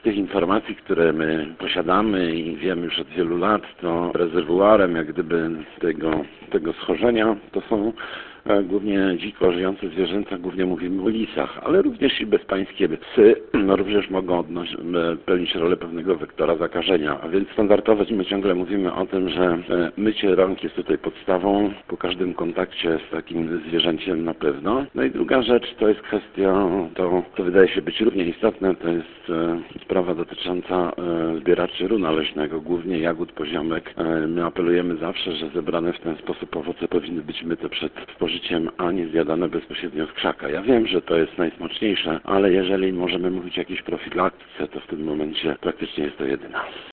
tych informacji, które my posiadamy i wiemy już od wielu lat, to rezerwuarem jak gdyby tego schorzenia to są głównie dziko żyjące zwierzęta, głównie mówimy o lisach, ale również i bezpańskie psy również mogą pełnić rolę pewnego wektora zakażenia. A więc standardowo my ciągle mówimy o tym, że mycie rąk jest tutaj podstawą po każdym kontakcie z takim zwierzęciem na pewno. No i druga rzecz to jest kwestia, to wydaje się być równie istotne, to jest sprawa dotycząca zbieraczy runa leśnego, głównie jagód poziomek. My apelujemy zawsze, że zebrane w ten sposób owoce powinny być myte przed spożyciem, a nie zjadane bezpośrednio z krzaka. Ja wiem, że to jest najsmaczniejsze, ale jeżeli możemy mówić o jakiejś profilaktyce, to w tym momencie praktycznie jest to jedyna.